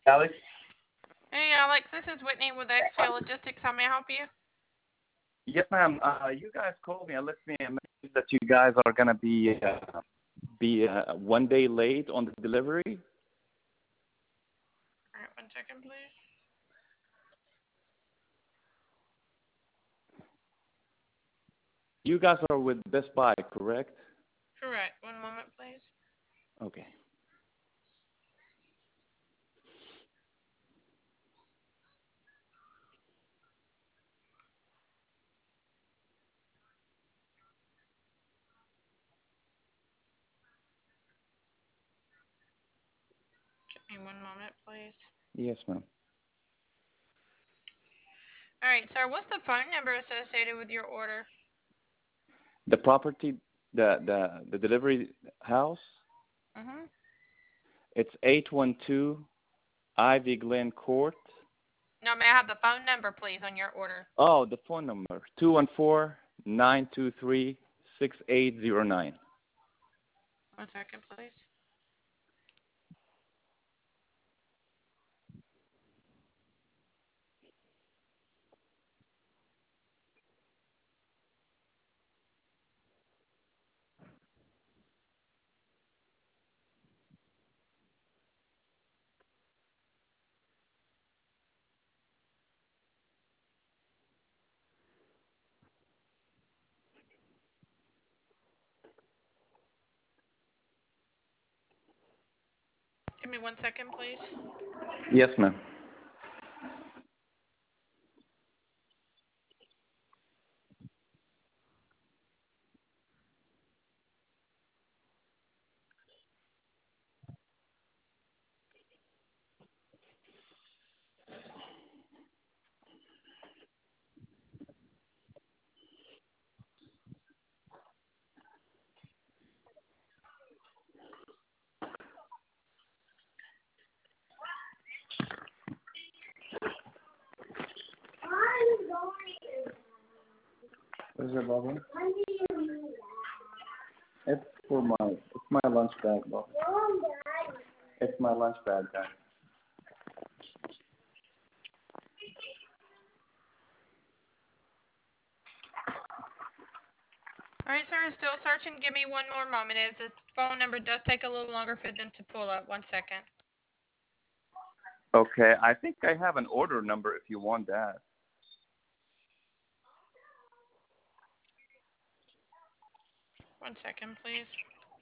Alex? Hey, Alex, this is Whitney with XPL Logistics. How may I help you? Yes, ma'am. You guys called me and left me a message that you guys are gonna be 1 day late on the delivery. All right, 1 second, please. You guys are with Best Buy, correct? Correct. One moment, please. Okay. Give me one moment, please. Yes, ma'am. All right, sir, what's the phone number associated with your order? The property, the delivery house, Mm-hmm. it's 812 Ivy Glen Court. No, may I have the phone number, please, on your order? Oh, the phone number 214-923-6809. 1 second, please. Give me 1 second, please. Yes, ma'am. What is it, Bobby? It's my lunch bag, Bobby. It's my lunch bag, guys. All right, sir, still searching. Give me one more moment, as the phone number does take a little longer for them to pull up. 1 second. Okay, I think I have an order number if you want that. 1 second, please.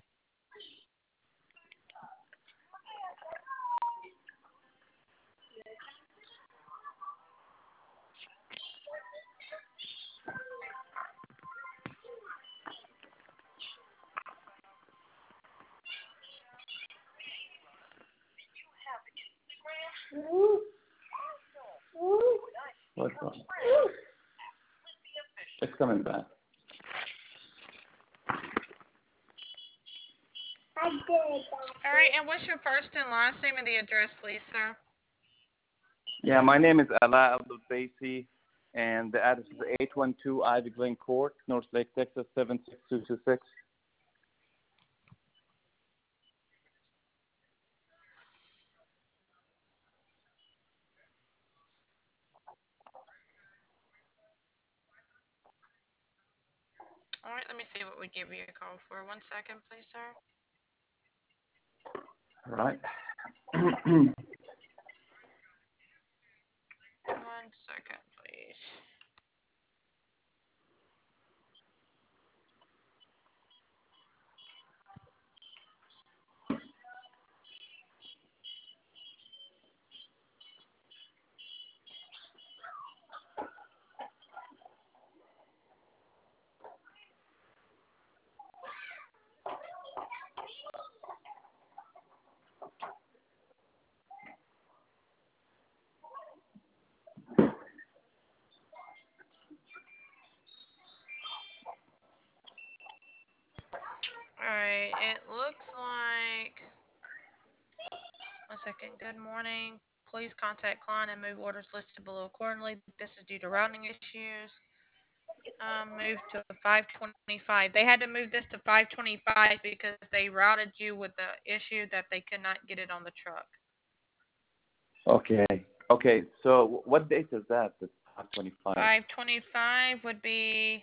What's on? It's coming back. All right, and what's your first and last name and the address, please, sir? Yeah, my name is Ala Abdul Baisi, and the address is 812 Ivy Glen Court, North Lake, Texas 76226. All right, let me see what we give you a call for. 1 second, please, sir. All right. 1 second, please. All right, it looks like. 1 second. Good morning. Please contact client and move orders listed below accordingly. This is due to routing issues. Move to 525. They had to move this to 525 because they routed you with the issue that they could not get it on the truck. Okay. Okay. So what date is that? The 525. 525 would be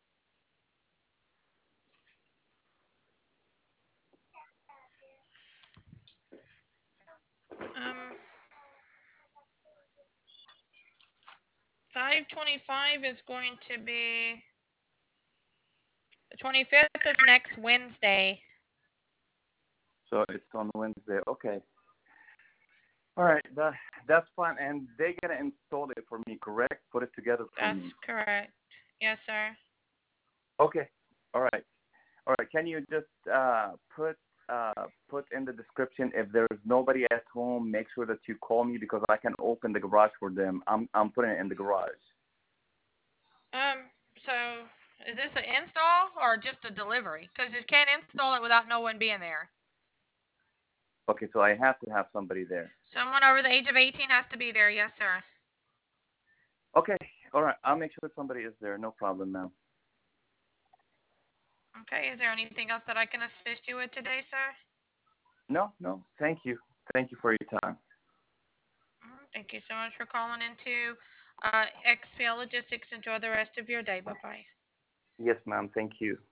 525 is going to be the 25th is next Wednesday. So it's on Wednesday. Okay. All right. That's fine. And they're gonna install it for me, correct? Put it together for That's me. correct. Yes, sir. Okay. All right. All right. Can you just put in the description if there is nobody at home, make sure that you call me because I can open the garage for them. I'm putting it in the garage. So is this an install or just a delivery? Because you can't install it without no one being there. Okay, so I have to have somebody there. Someone over the age of 18 has to be there. Yes, sir. Okay. All right. I'll make sure somebody is there. No problem, ma'am. Okay. Is there anything else that I can assist you with today, sir? No, no. Thank you. Thank you for your time. Thank you so much for calling into XPL Logistics. Enjoy the rest of your day. Bye-bye. Yes, ma'am. Thank you.